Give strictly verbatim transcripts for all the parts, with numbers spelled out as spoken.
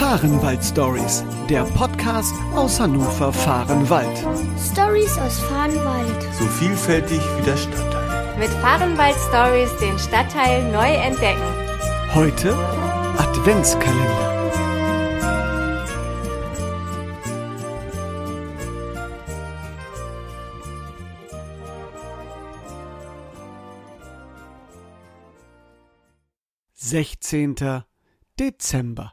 Fahrenwald-Stories, der Podcast aus Hannover Fahrenwald. Stories aus Fahrenwald. So vielfältig wie der Stadtteil. Mit Fahrenwald-Stories den Stadtteil neu entdecken. Heute Adventskalender. sechzehnter Dezember.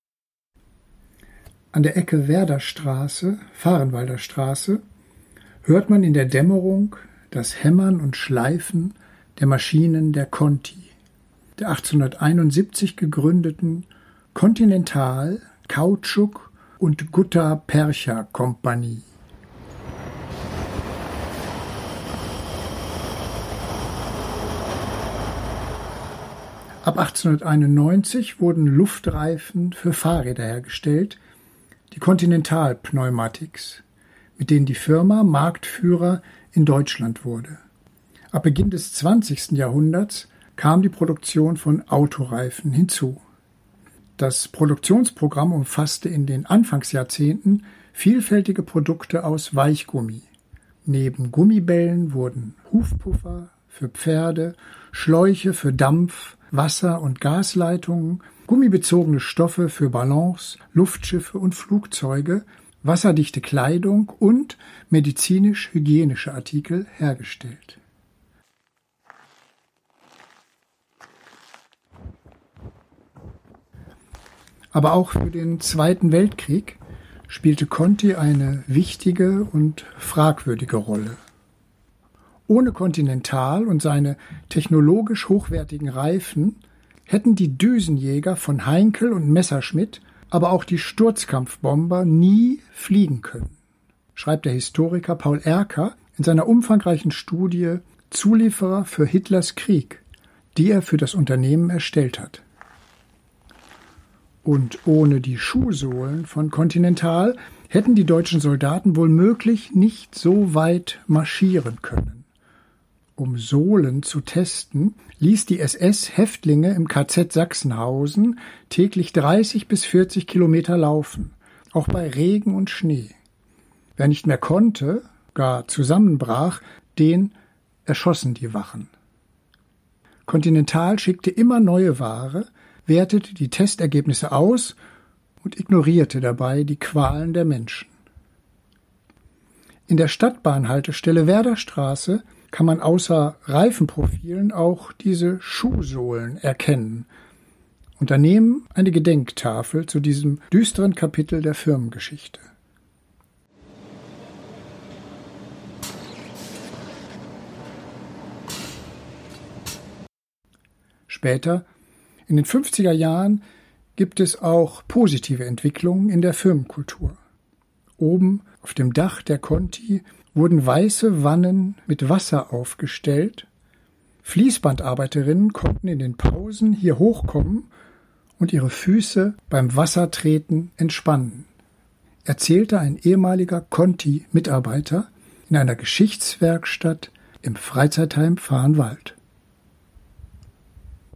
An der Ecke Werderstraße, Fahrenwalder Straße, hört man in der Dämmerung das Hämmern und Schleifen der Maschinen der Conti, der achtzehnhunderteinundsiebzig gegründeten Continental Kautschuk- und Gutta-Percha-Kompanie. Ab achtzehnhunderteinundneunzig wurden Luftreifen für Fahrräder hergestellt, die Continental Pneumatics, mit denen die Firma Marktführer in Deutschland wurde. Ab Beginn des zwanzigsten Jahrhunderts kam die Produktion von Autoreifen hinzu. Das Produktionsprogramm umfasste in den Anfangsjahrzehnten vielfältige Produkte aus Weichgummi. Neben Gummibällen wurden Hufpuffer für Pferde, Schläuche für Dampf, Wasser- und Gasleitungen, gummibezogene Stoffe für Ballons, Luftschiffe und Flugzeuge, wasserdichte Kleidung und medizinisch-hygienische Artikel hergestellt. Aber auch für den Zweiten Weltkrieg spielte Conti eine wichtige und fragwürdige Rolle. Ohne Continental und seine technologisch hochwertigen Reifen hätten die Düsenjäger von Heinkel und Messerschmitt, aber auch die Sturzkampfbomber nie fliegen können, schreibt der Historiker Paul Erker in seiner umfangreichen Studie Zulieferer für Hitlers Krieg, die er für das Unternehmen erstellt hat. Und ohne die Schuhsohlen von Continental hätten die deutschen Soldaten womöglich nicht so weit marschieren können. Um Sohlen zu testen, ließ die S S Häftlinge im K Z Sachsenhausen täglich dreißig bis vierzig Kilometer laufen, auch bei Regen und Schnee. Wer nicht mehr konnte, gar zusammenbrach, den erschossen die Wachen. Continental schickte immer neue Ware, wertete die Testergebnisse aus und ignorierte dabei die Qualen der Menschen. In der Stadtbahnhaltestelle Werderstraße kann man außer Reifenprofilen auch diese Schuhsohlen erkennen und daneben eine Gedenktafel zu diesem düsteren Kapitel der Firmengeschichte. Später, in den fünfziger Jahren, gibt es auch positive Entwicklungen in der Firmenkultur. Oben auf dem Dach der Conti wurden weiße Wannen mit Wasser aufgestellt. Fließbandarbeiterinnen konnten in den Pausen hier hochkommen und ihre Füße beim Wassertreten entspannen, erzählte ein ehemaliger Conti-Mitarbeiter in einer Geschichtswerkstatt im Freizeitheim Fahrenwald.